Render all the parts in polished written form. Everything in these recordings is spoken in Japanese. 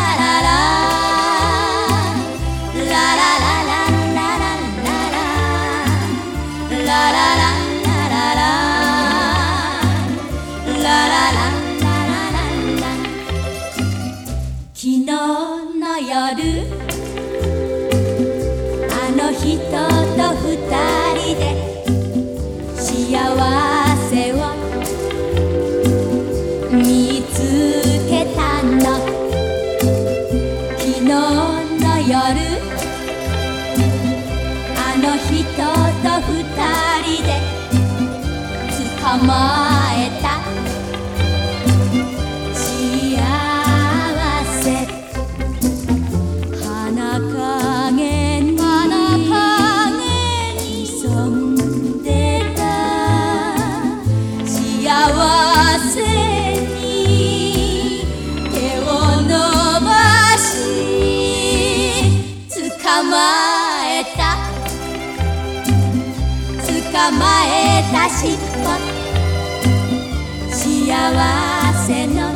昨日の夜あの人と二人で幸せを見つけたの。昨日の夜あの人と二人で捕まえた幸せ。花影に潜んでた幸せに手を伸ばし捕まえた尻尾。幸せの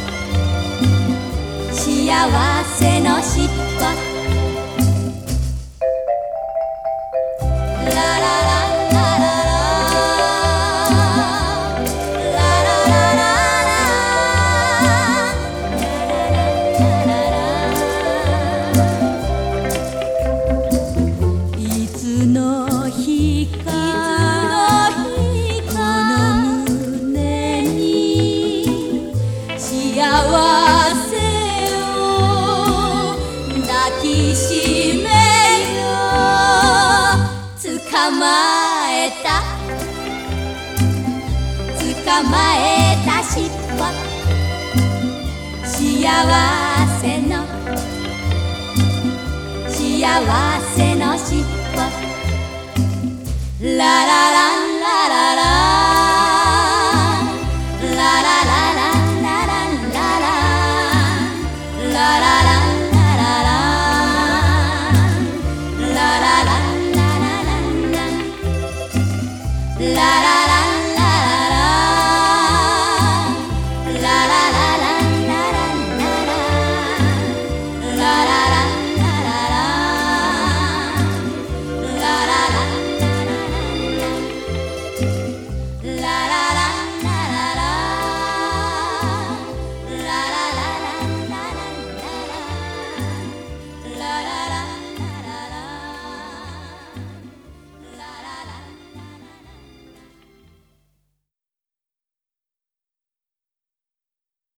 尻尾。いつの日かこの胸に幸せを抱きしめよう。捕まえた尻尾。幸せの尻尾。ラララ